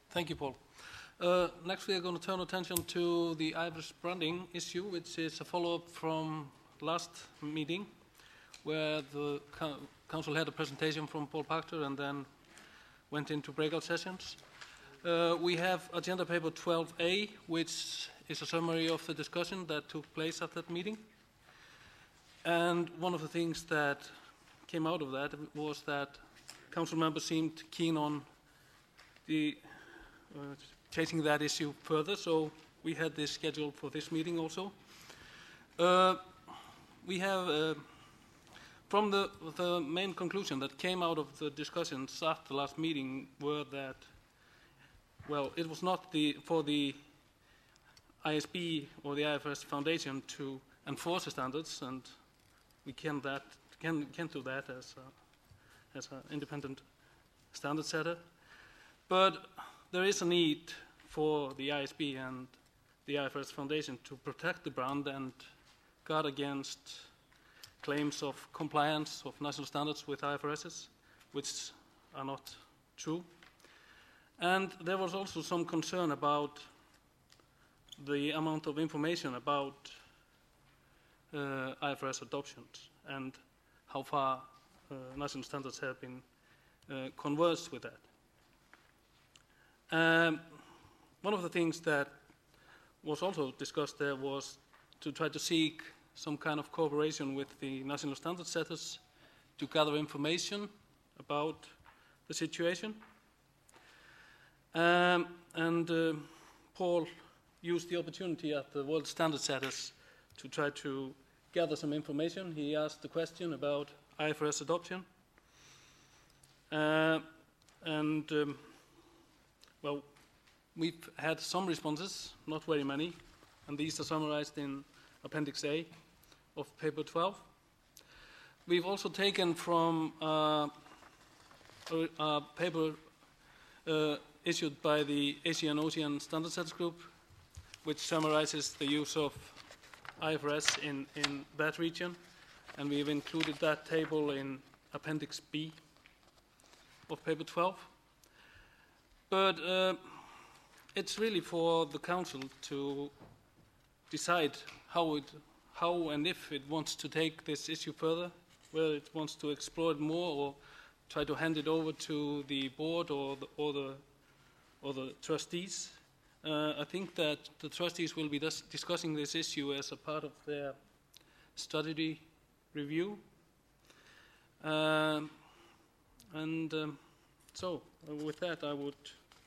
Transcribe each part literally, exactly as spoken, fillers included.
Thank you, Paul. Uh, next, we are going to turn attention to the I F R S branding issue, which is a follow-up from last meeting, where the co Council had a presentation from Paul Pachter and then went into breakout sessions. Uh, we have agenda paper twelve A, which is a summary of the discussion that took place at that meeting. And one of the things that came out of that was that Council members seemed keen on the uh, chasing that issue further, so we had this scheduled for this meeting also. Uh, we have, uh, from the, the main conclusion that came out of the discussions at the last meeting were that, well, it was not the, for the I S B or the I F R S Foundation to enforce the standards, and we can that can can do that as a, as an independent standard setter. But there is a need for the I S B and the I F R S Foundation to protect the brand and guard against claims of compliance of national standards with I F R Ss, which are not true. And there was also some concern about the amount of information about uh, I F R S adoptions and how far uh, national standards have been uh, converged with that. Um, one of the things that was also discussed there was to try to seek some kind of cooperation with the national standard setters to gather information about the situation. Um, and uh, Paul used the opportunity at the World Standard Setters to try to gather some information. He asked the question about I F R S adoption. Uh, and, um, well, we've had some responses, not very many, and these are summarized in Appendix A of paper twelve. We've also taken from uh, a, a paper uh, issued by the Asian Ocean Standard Setters Group, which summarizes the use of I F R S in, in that region, and we've included that table in Appendix B of paper twelve. But uh, it's really for the Council to decide how, it, how and if it wants to take this issue further, whether it wants to explore it more or try to hand it over to the board or the, or the, or the trustees. Uh, I think that the trustees will be dis discussing this issue as a part of their strategy review. Um, and um, so, uh, with that, I would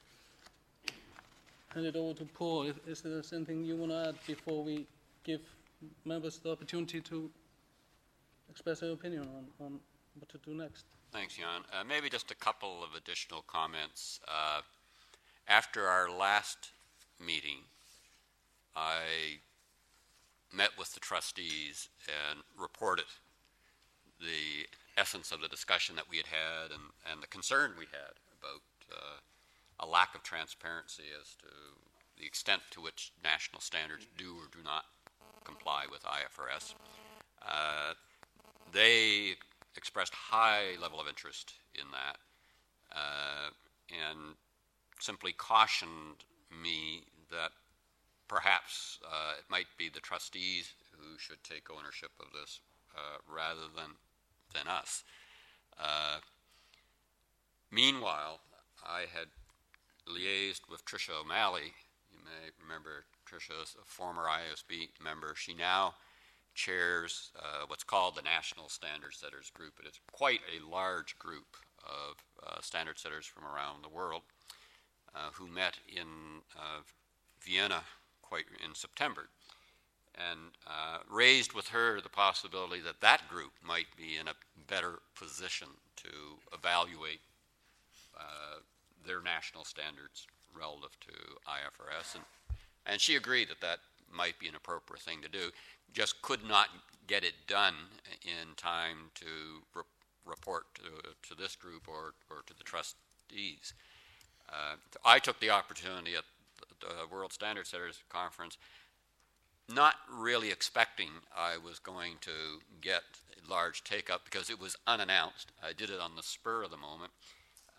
hand it over to Paul. If, is there anything you want to add before we give members the opportunity to express their opinion on, on what to do next? Thanks, Jan. Uh, maybe just a couple of additional comments. Uh, after our last meeting, I met with the trustees and reported the essence of the discussion that we had had and, and the concern we had about uh, a lack of transparency as to the extent to which national standards do or do not comply with I F R S. Uh, they expressed high level of interest in that uh, and simply cautioned me that perhaps uh, it might be the trustees who should take ownership of this uh, rather than, than us. Uh, meanwhile, I had liaised with Tricia O'Malley. You may remember Tricia is a former I S B member. She now chairs uh, what's called the National Standard Setters Group. It is quite a large group of uh, standard setters from around the world uh, who met in uh, Vienna quite in September, and uh, raised with her the possibility that that group might be in a better position to evaluate uh, their national standards relative to I F R S, and, and she agreed that that might be an appropriate thing to do, just could not get it done in time to re report to, to this group or, or to the trustees. Uh, I took the opportunity at the World Standard Setters Conference, not really expecting I was going to get a large take-up because it was unannounced. I did it on the spur of the moment.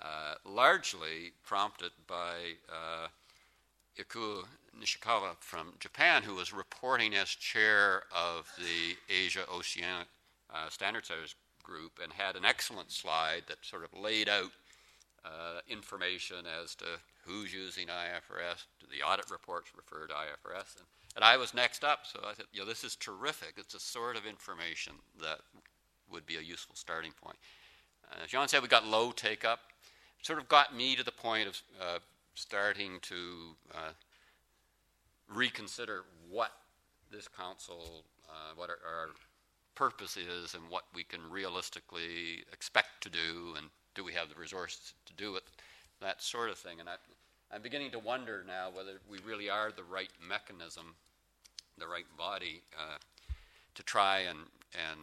uh, largely prompted by uh, Ikuo Nishikawa from Japan, who was reporting as chair of the Asia-Oceania uh, Standard Setters Group and had an excellent slide that sort of laid out uh, information as to who's using I F R S. The audit reports refer to I F R S. And, and I was next up, so I said, you know, this is terrific. It's a sort of information that would be a useful starting point. Uh, as John said, we got low take-up. Sort of got me to the point of uh, starting to uh, reconsider what this council, uh, what our, our purpose is and what we can realistically expect to do, and do we have the resources to do it, that sort of thing. And I, I'm beginning to wonder now whether we really are the right mechanism, the right body uh, to try and, and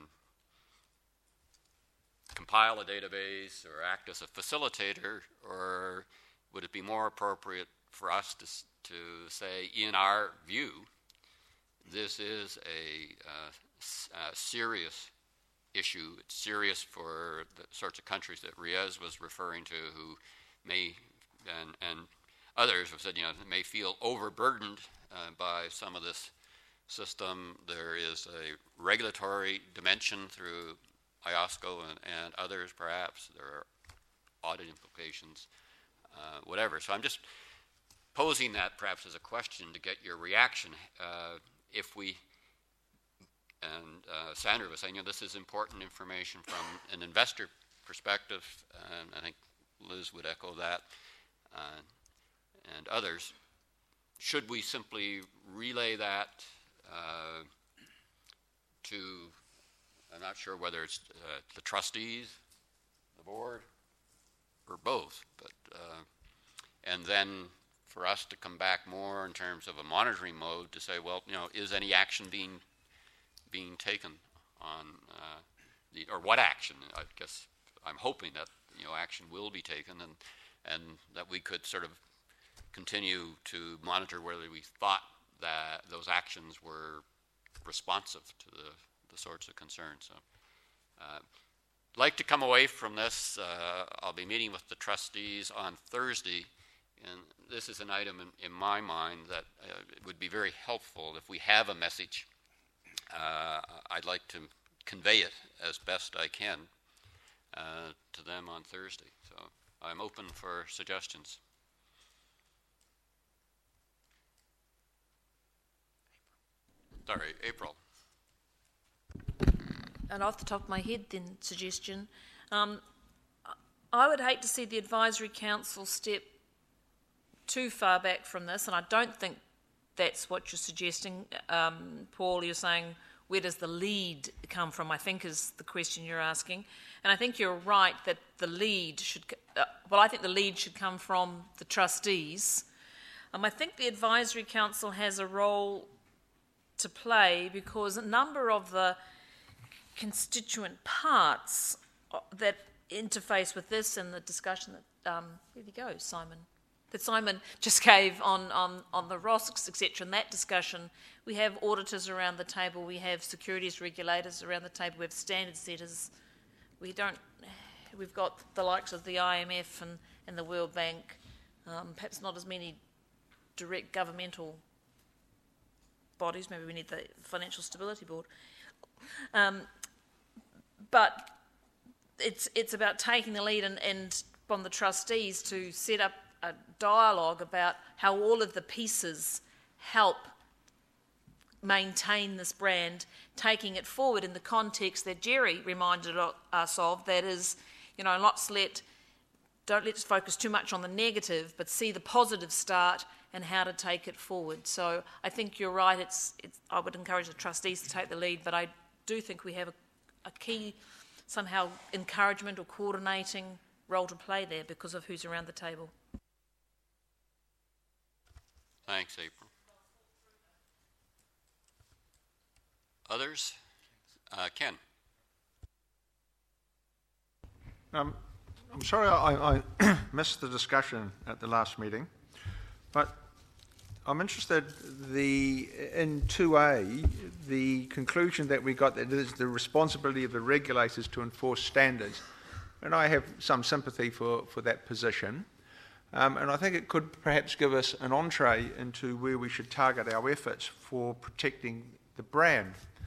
compile a database or act as a facilitator, or would it be more appropriate for us to, to say, in our view, this is a, uh, a serious issue. It's serious for the sorts of countries that Riaz was referring to, who may, and, and others have said, you know, may feel overburdened uh, by some of this system. There is a regulatory dimension through I O S C O and, and others, perhaps. There are audit implications, uh, whatever. So I'm just posing that perhaps as a question to get your reaction. Uh, if we, and uh, Sandra was saying, you know, this is important information from an investor perspective, and I think Liz would echo that, uh, and others. Should we simply relay that uh, to, I'm not sure whether it's uh, the trustees, the board, or both, but uh, and then for us to come back more in terms of a monitoring mode to say, well, you know, is any action being being taken on uh, the, or what action? I guess I'm hoping that, you know, action will be taken, and and that we could sort of continue to monitor whether we thought that those actions were responsive to the, the sorts of concerns. So, uh, like to come away from this. Uh, I'll be meeting with the trustees on Thursday, and this is an item in, in my mind that uh, it would be very helpful if we have a message. Uh, I'd like to convey it as best I can uh, to them on Thursday. So I'm open for suggestions. Sorry, April. And off the top of my head, then, suggestion. Um, I would hate to see the Advisory Council step too far back from this, and I don't think that's what you're suggesting. Um, Paul, you're saying, where does the lead come from, I think is the question you're asking. And I think you're right that the lead should, uh, well, I think the lead should come from the trustees. Um, I think the Advisory Council has a role to play because a number of the constituent parts that interface with this and the discussion that, um, there you go, Simon, that Simon just gave on, on, on the R O S Cs, et cetera, in that discussion, we have auditors around the table, we have securities regulators around the table, we have standard setters, we don't, we've got the likes of the I M F and, and the World Bank, um, perhaps not as many direct governmental bodies, maybe we need the Financial Stability Board. Um, but it's it's about taking the lead and, and from the trustees to set up a dialogue about how all of the pieces help maintain this brand, taking it forward in the context that Jerry reminded us of, that is, you know, let's let, don't let's focus too much on the negative, but see the positive start and how to take it forward. So I think you're right, it's, it's I would encourage the trustees to take the lead, but I do think we have a, a key, somehow, encouragement or coordinating role to play there because of who's around the table. Thanks, April. Others? Uh, Ken. Um, I'm sorry I, I missed the discussion at the last meeting, but I'm interested the in two A, the conclusion that we got that it is the responsibility of the regulators to enforce standards. and I have some sympathy for, for that position. Um, and I think it could perhaps give us an entree into where we should target our efforts for protecting the brand.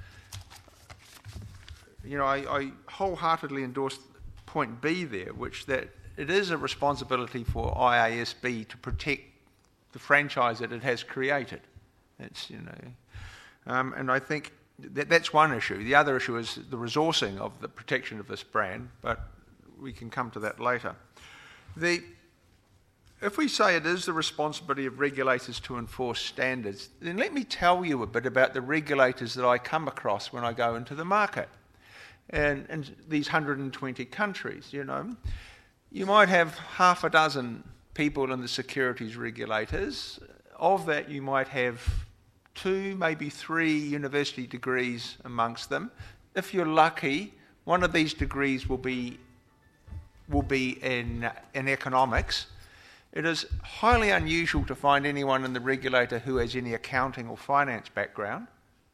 You know, I, I wholeheartedly endorse point B there, which that it is a responsibility for I A S B to protect the franchise that it has created. It's, you know, um, and I think that that's one issue. The other issue is the resourcing of the protection of this brand, but we can come to that later. The If we say it is the responsibility of regulators to enforce standards, then let me tell you a bit about the regulators that I come across when I go into the market. And in these one hundred twenty countries, you know, you might have half a dozen people in the securities regulators. Of that, you might have two, maybe three university degrees amongst them. If you're lucky, one of these degrees will be will be in in economics. It is highly unusual to find anyone in the regulator who has any accounting or finance background.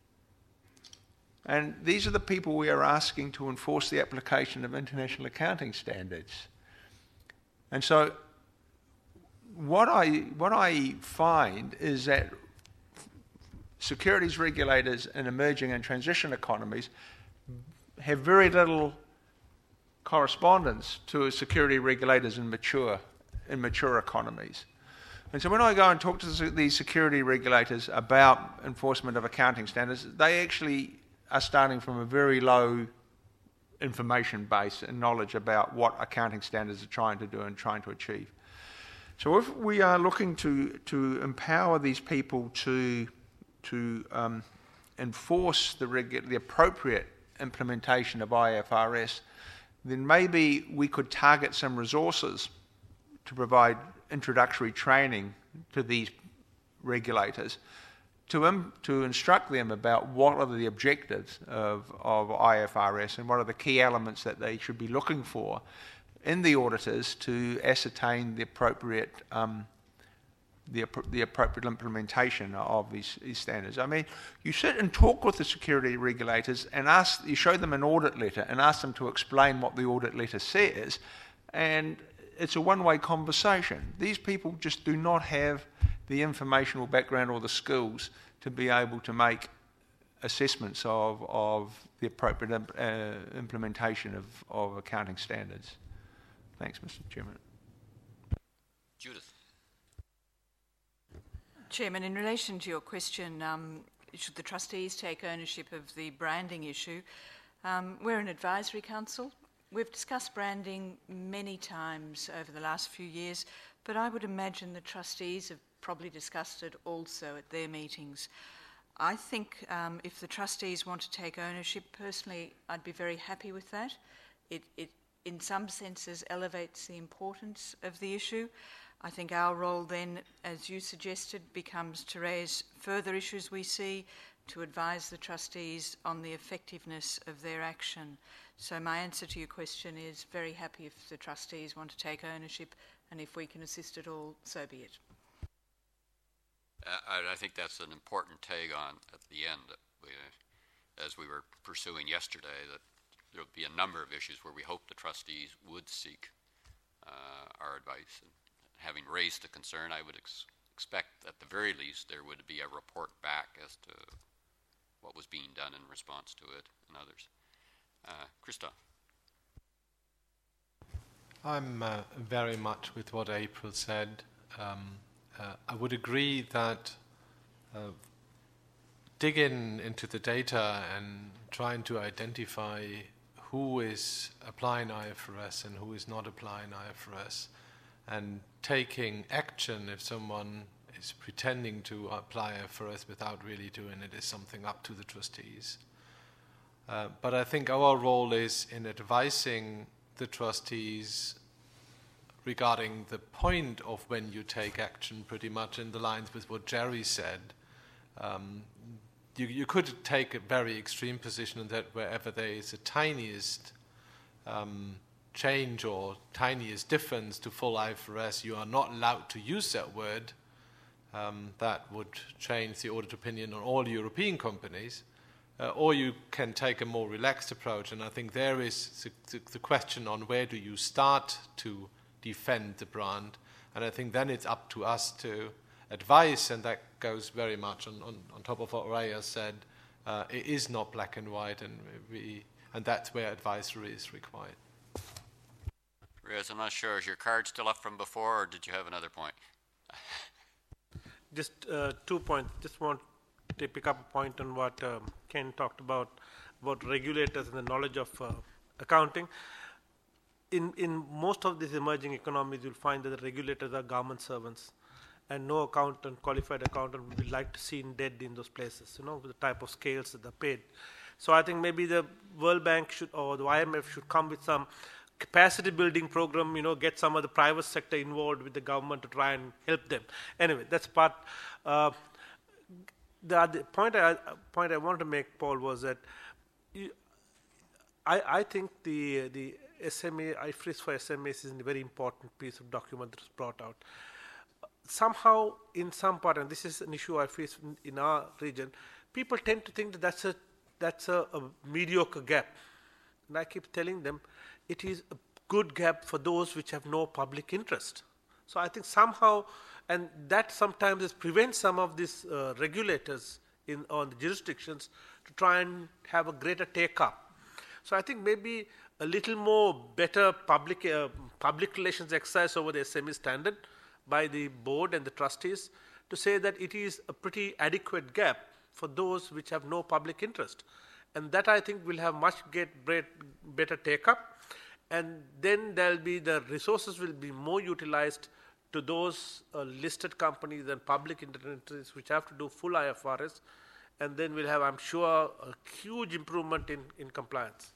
And these are the people we are asking to enforce the application of international accounting standards. And so what I, what I find is that securities regulators in emerging and transition economies have very little correspondence to security regulators in mature in mature economies. And so when I go and talk to these security regulators about enforcement of accounting standards, they actually are starting from a very low information base and knowledge about what accounting standards are trying to do and trying to achieve. So if we are looking to, to empower these people to, to um, enforce the, regu- the appropriate implementation of I F R S, then maybe we could target some resources to provide introductory training to these regulators, to, um, to instruct them about what are the objectives of, of I F R S and what are the key elements that they should be looking for in the auditors to ascertain the appropriate um, the, the appropriate implementation of these, these standards. I mean, you sit and talk with the security regulators and ask, you show them an audit letter and ask them to explain what the audit letter says, and it's a one-way conversation. These people just do not have the informational background or the skills to be able to make assessments of, of the appropriate imp, uh, implementation of, of accounting standards. Thanks, Mister Chairman. Judith. Chairman, in relation to your question, um, should the trustees take ownership of the branding issue, um, we're an advisory council. We've discussed branding many times over the last few years, but I would imagine the trustees have probably discussed it also at their meetings. I think um, if the trustees want to take ownership, personally, I'd be very happy with that. It, it, in some senses, elevates the importance of the issue. I think our role then, as you suggested, becomes to raise further issues we see, to advise the trustees on the effectiveness of their action. So my answer to your question is very happy if the trustees want to take ownership, and if we can assist at all, so be it. I, I think that's an important tag on at the end, that we, as we were pursuing yesterday, that there will be a number of issues where we hope the trustees would seek uh, our advice. And having raised the concern, I would ex- expect at the very least there would be a report back as to what was being done in response to it and others. Uh, Christoph. I'm uh, very much with what April said. Um, uh, I would agree that uh, digging into the data and trying to identify who is applying I F R S and who is not applying I F R S, and taking action if someone is pretending to apply I F R S without really doing it is something up to the trustees. Uh, but I think our role is in advising the trustees regarding the point of when you take action, pretty much in the lines with what Jerry said. Um, you, you could take a very extreme position in that wherever there is a tiniest um, change or tiniest difference to full I F R S, you are not allowed to use that word. Um, that would change the audit opinion on all European companies. uh, or you can take a more relaxed approach. And I think there is the, the, the question on where do you start to defend the brand. And I think then it's up to us to advise, and that goes very much on, on, on top of what Raya said. Uh, it is not black and white, and we, and that's where advisory is required. Riaz, I'm not sure. Is your card still up from before, or did you have another point? Just uh, two points. Just want to pick up a point on what um, Ken talked about, about regulators and the knowledge of uh, accounting. In, in most of these emerging economies, you'll find that the regulators are government servants, and no accountant, qualified accountant, would be like to see in dead in those places, you know, with the type of scales that they're paid. So I think maybe the World Bank should, or the I M F should come with some capacity building program, you know, get some of the private sector involved with the government to try and help them. Anyway, that's part. Uh, the other point I, point I wanted to make, Paul, was that you, I, I think the, the S M A, I F R S for S M Es is a very important piece of document that was brought out. Somehow, in some part, and this is an issue I face in, in our region, people tend to think that that's a, that's a, a mediocre gap. And I keep telling them, it is a good gap for those which have no public interest. So I think somehow, and that sometimes is prevents some of these uh, regulators in on the jurisdictions to try and have a greater take-up. So I think maybe a little more better public uh, public relations exercise over the S M E standard by the board and the trustees to say that it is a pretty adequate gap for those which have no public interest. And that I think will have much get better take-up. And then there'll be the resources will be more utilized to those uh, listed companies and public entities which have to do full I F R S. And then we'll have, I'm sure, a huge improvement in, in compliance.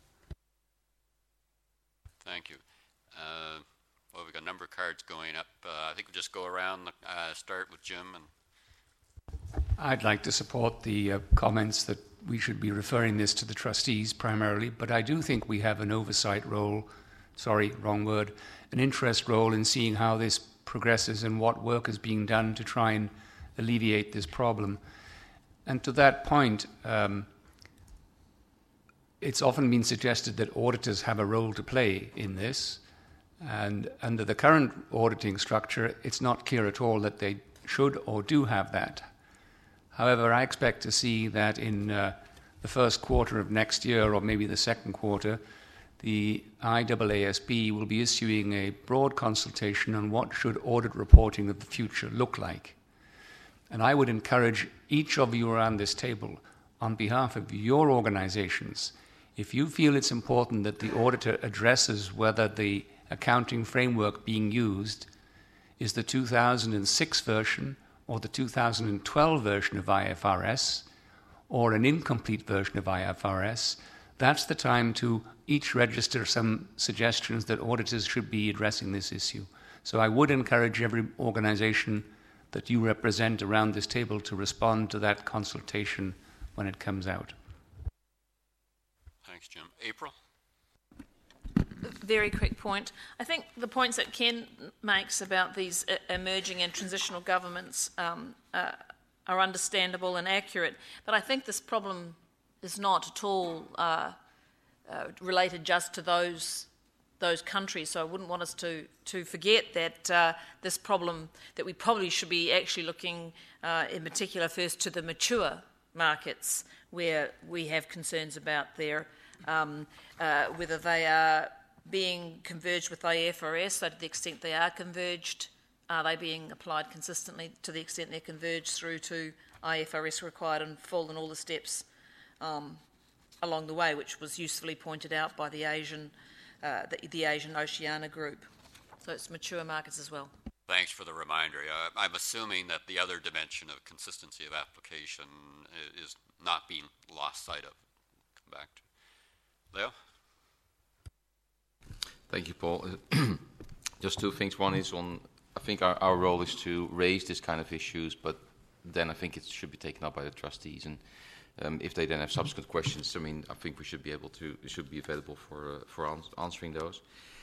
Thank you. Uh, well, we've got a number of cards going up. Uh, I think we'll just go around, uh, start with Jim. And I'd like to support the uh, comments that we should be referring this to the trustees primarily, but I do think we have an oversight role, sorry, wrong word, an interest role in seeing how this progresses and what work is being done to try and alleviate this problem. And to that point, um, it's often been suggested that auditors have a role to play in this, and under the current auditing structure, it's not clear at all that they should or do have that. However, I expect to see that in uh, the first quarter of next year, or maybe the second quarter, the I A A S B will be issuing a broad consultation on what should audit reporting of the future look like. And I would encourage each of you around this table, on behalf of your organizations, if you feel it's important that the auditor addresses whether the accounting framework being used is the two thousand six version or the two thousand twelve version of I F R S, or an incomplete version of I F R S, that's the time to each register some suggestions that auditors should be addressing this issue. So I would encourage every organization that you represent around this table to respond to that consultation when it comes out. Thanks, Jim. April? Very quick point. I think the points that Ken makes about these uh, emerging and transitional governments um, uh, are understandable and accurate, but I think this problem is not at all uh, uh, related just to those those countries. So I wouldn't want us to to forget that uh, this problem, that we probably should be actually looking uh, in particular first to the mature markets where we have concerns about their um, uh, whether they are being converged with I F R S, so to the extent they are converged, are they being applied consistently to the extent they're converged through to I F R S required in full and all the steps um, along the way, which was usefully pointed out by the Asian, uh, the, the Asian Oceania group. So it's mature markets as well. Thanks for the reminder. Uh, I'm assuming that the other dimension of consistency of application is not being lost sight of. Come back to Leo. Thank you, Paul. Just two things. One is on, I think our, our role is to raise this kind of issues, but then I think it should be taken up by the trustees. And um, if they then have subsequent questions, I mean, I think we should be able to, it should be available for uh, for ans answering those.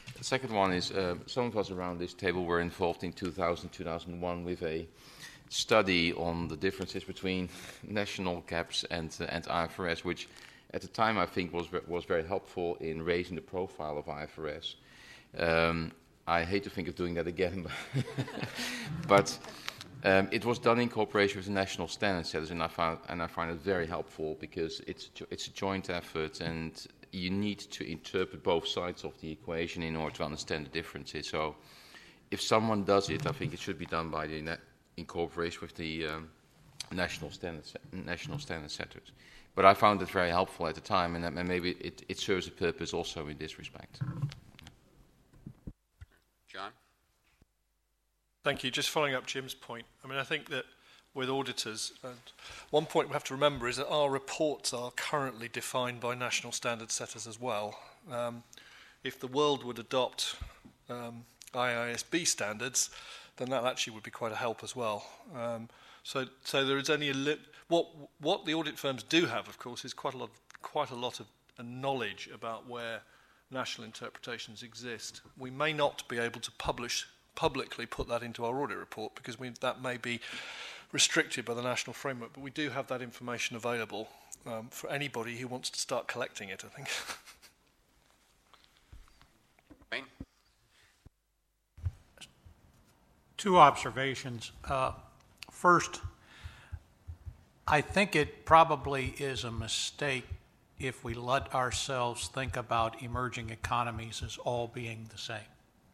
The second one is uh, some of us around this table were involved in two thousand, two thousand one with a study on the differences between national gaps and uh, and I F R S, which at the time I think was was very helpful in raising the profile of I F R S. Um, I hate to think of doing that again, but um, it was done in cooperation with the national standard setters, and I found and I find it very helpful because it's it's a joint effort, and you need to interpret both sides of the equation in order to understand the differences. So, if someone does it, I think it should be done by the na- in cooperation with the um, national standard national standard setters. But I found it very helpful at the time, and, that, and maybe it, it serves a purpose also in this respect. John? Thank you. Just following up Jim's point, I mean, I think that with auditors, and one point we have to remember is that our reports are currently defined by national standard setters as well. Um, if the world would adopt um, I I S B standards, then that actually would be quite a help as well. Um, so, so there is only a li- what what the audit firms do have, of course, is quite a lot, quite a lot of uh, knowledge about where national interpretations exist. We may not be able to publish publicly put that into our audit report because we, that may be restricted by the national framework, but we do have that information available um, for anybody who wants to start collecting it, I think. Wayne? Two observations. Uh, first, I think it probably is a mistake if we let ourselves think about emerging economies as all being the same.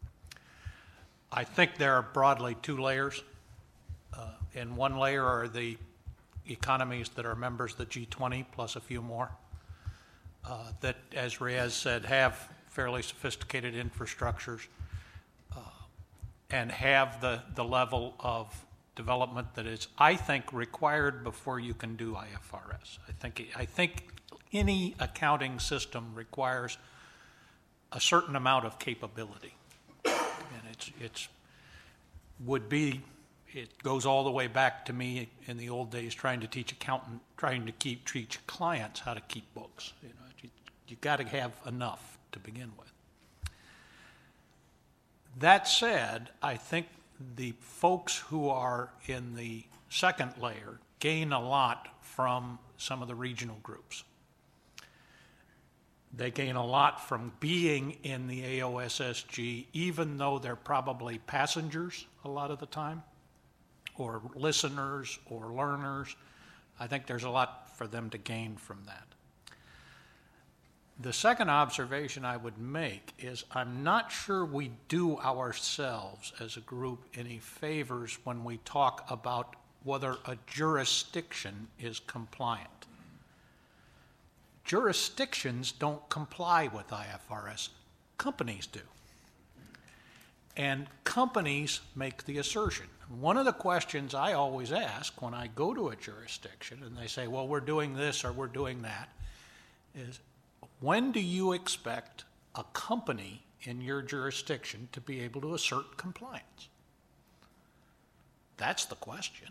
I think there are broadly two layers. Uh, in one layer are the economies that are members of the G twenty plus a few more uh, that, as Riaz said, have fairly sophisticated infrastructures uh, and have the, the level of development that is, I think, required before you can do I F R S. I think, I think any accounting system requires a certain amount of capability. And it's, it's would be, it goes all the way back to me in the old days trying to teach accountant, trying to keep, teach clients how to keep books. You know, you, you got to have enough to begin with. That said, I think the folks who are in the second layer gain a lot from some of the regional groups. They gain a lot from being in the A O S S G, even though they're probably passengers a lot of the time, or listeners or learners. I think there's a lot for them to gain from that. The second observation I would make is I'm not sure we do ourselves as a group any favors when we talk about whether a jurisdiction is compliant. Jurisdictions don't comply with I F R S. Companies do. And companies make the assertion. One of the questions I always ask when I go to a jurisdiction and they say, well, we're doing this or we're doing that, is when do you expect a company in your jurisdiction to be able to assert compliance? That's the question.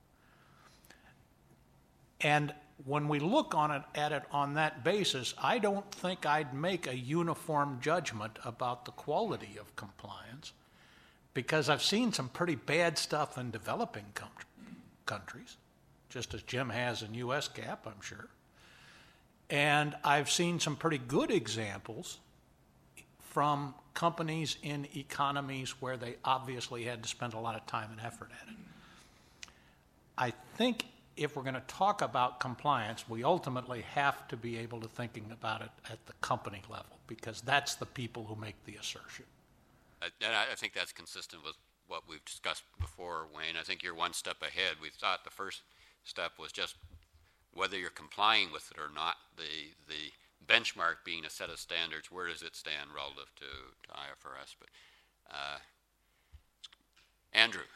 And when we look on it, at it on that basis, I don't think I'd make a uniform judgment about the quality of compliance, because I've seen some pretty bad stuff in developing com- countries, just as Jim has in U S GAAP, I'm sure. And I've seen some pretty good examples from companies in economies where they obviously had to spend a lot of time and effort at it. I think if we're going to talk about compliance, we ultimately have to be able to thinking about it at the company level, because that's the people who make the assertion. Uh, and I, I think that's consistent with what we've discussed before, Wayne. I think you're one step ahead. We thought the first step was just whether you're complying with it or not. The the benchmark being a set of standards, where does it stand relative to, to I F R S? But uh, Andrew.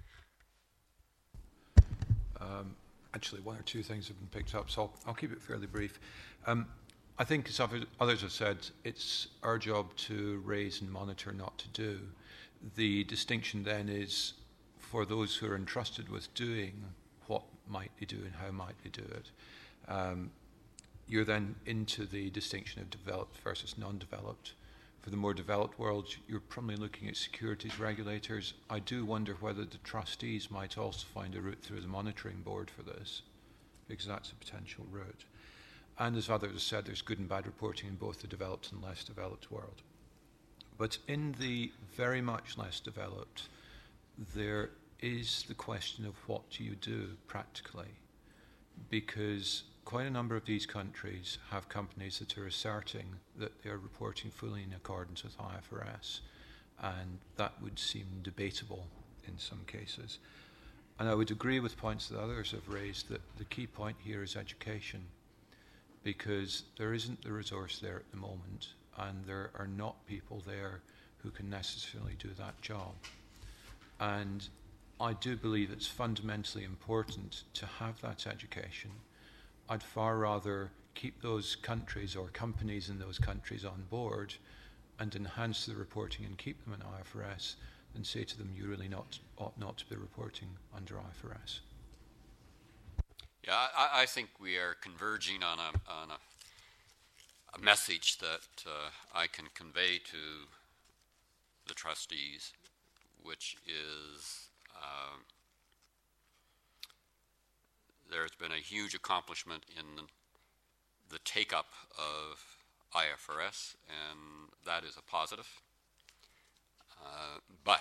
Um, actually, one or two things have been picked up, so I'll, I'll keep it fairly brief. Um, I think, as others have said, it's our job to raise and monitor, not to do. The distinction then is for those who are entrusted with doing, what might they do and how might they do it. Um, you're then into the distinction of developed versus non-developed for the more developed world, you're probably looking at securities regulators. I do wonder whether the trustees might also find a route through the monitoring board for this, because that's a potential route. And as others have said, there's good and bad reporting in both the developed and less developed world. But in the very much less developed, there is the question of what do you do practically, because quite a number of these countries have companies that are asserting that they are reporting fully in accordance with I F R S, and that would seem debatable in some cases. And I would agree with points that others have raised that the key point here is education, because there isn't the resource there at the moment, and there are not people there who can necessarily do that job. And I do believe it's fundamentally important to have that education. I'd far rather keep those countries or companies in those countries on board and enhance the reporting and keep them in I F R S than say to them, you really not, ought not to be reporting under I F R S. Yeah, I, I think we are converging on a, on a, a message that uh, I can convey to the trustees, which is uh, there's been a huge accomplishment in the take-up of I F R S, and that is a positive. Uh, but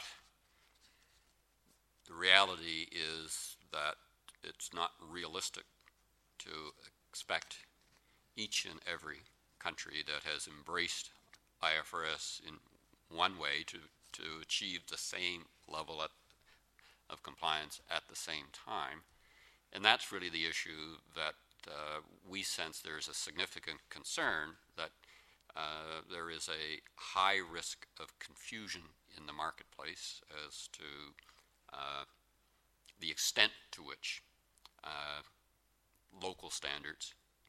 the reality is that it's not realistic to expect each and every country that has embraced I F R S in one way to, to achieve the same level at, of compliance at the same time. And that's really the issue that uh, we sense there's a significant concern that uh, there is a high risk of confusion in the marketplace as to uh, the extent to which uh, local standards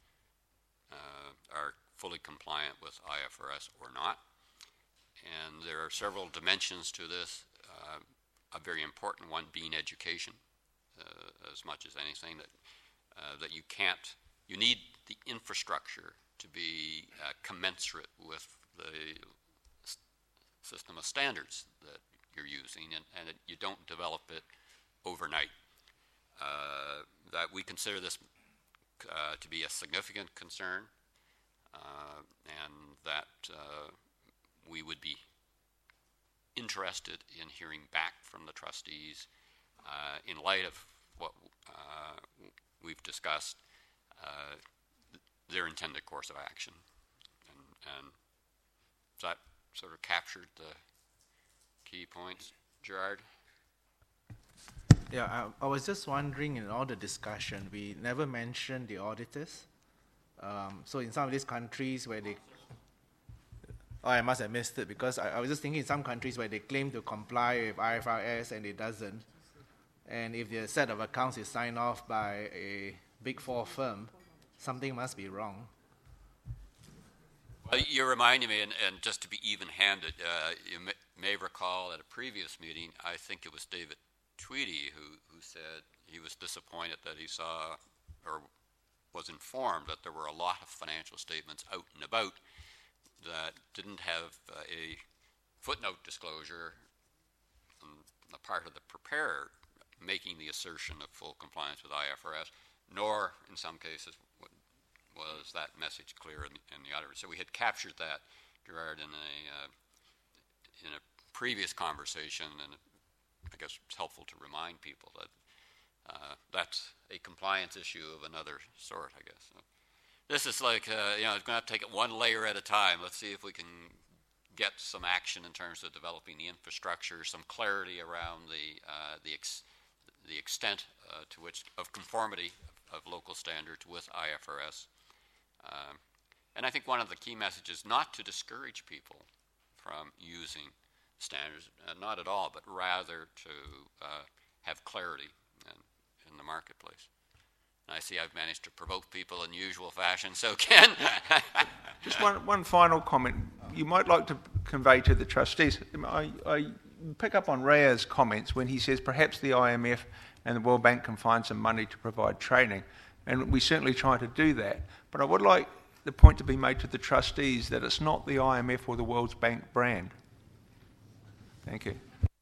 uh, are fully compliant with I F R S or not. And there are several dimensions to this, uh, a very important one being education. Uh, as much as anything, that uh, that you can't, you need the infrastructure to be uh, commensurate with the s- system of standards that you're using, and, and it, you don't develop it overnight. Uh, that we consider this uh, to be a significant concern, uh, and that uh, we would be interested in hearing back from the trustees Uh, in light of what uh, we've discussed, uh, their intended course of action. And, and so that sort of captured the key points. Gerard? Yeah, I, I was just wondering, in all the discussion, we never mentioned the auditors. Um, so in some of these countries where they... Oh, I must have missed it, because I, I was just thinking in some countries where they claim to comply with I F R S and it doesn't. And if the set of accounts is signed off by a Big Four firm, something must be wrong. Well, you're reminding me, and, and just to be even-handed, uh, you may, may recall at a previous meeting, I think it was David Tweedy who, who said he was disappointed that he saw or was informed that there were a lot of financial statements out and about that didn't have uh, a footnote disclosure on the part of the preparer making the assertion of full compliance with I F R S, nor in some cases was that message clear in the, in the auditor. So we had captured that, Gerard, in a uh, in a previous conversation, and I guess it's helpful to remind people that uh, that's a compliance issue of another sort, I guess. So this is like, uh, you know, it's going to have to take it one layer at a time. Let's see if we can get some action in terms of developing the infrastructure, some clarity around the uh, the ex the extent uh, to which of conformity of, of local standards with I F R S. Um, and I think one of the key messages, not to discourage people from using standards, uh, not at all, but rather to uh, have clarity in, in the marketplace. And I see I've managed to provoke people in usual fashion, so Ken. Just one, one final comment. You might like to convey to the trustees. I, I pick up on Raya's comments when he says perhaps the I M F and the World Bank can find some money to provide training, and we certainly try to do that. But I would like the point to be made to the trustees that it's not the I M F or the World Bank brand. Thank you.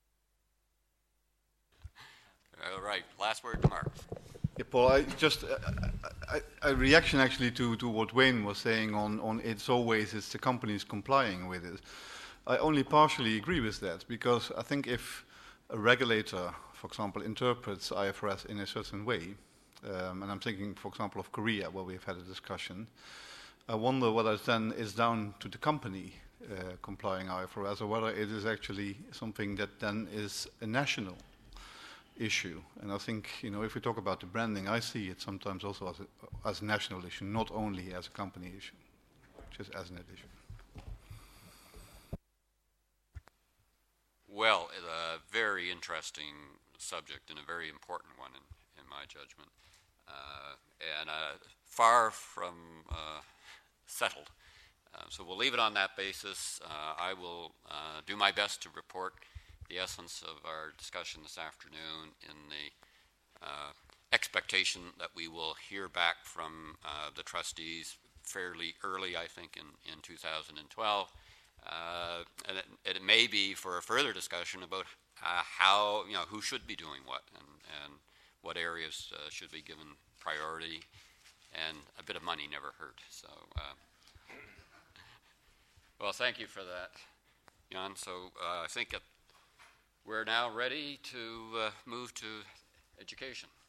All right, last word to Mark. Yeah, Paul, I just uh, I, a reaction actually to, to what Wayne was saying on, on it's always it's the companies complying with it. I only partially agree with that, because I think if a regulator, for example, interprets I F R S in a certain way, um, and I'm thinking, for example, of Korea, where we've had a discussion, I wonder whether it then is down to the company uh, complying I F R S, or whether it is actually something that then is a national issue. And I think, you know, if we talk about the branding, I see it sometimes also as a, as a national issue, not only as a company issue, just as an issue. Well, a very interesting subject and a very important one in, in my judgment, uh, and uh, far from uh, settled. Uh, so we'll leave it on that basis. Uh, I will uh, do my best to report the essence of our discussion this afternoon in the uh, expectation that we will hear back from uh, the trustees fairly early, I think, in, in two thousand twelve. Uh, and it, it may be for a further discussion about uh, how, you know, who should be doing what, and, and what areas uh, should be given priority, and a bit of money never hurt. So, uh, well, thank you for that, Jan. So uh, I think it, we're now ready to uh, move to education.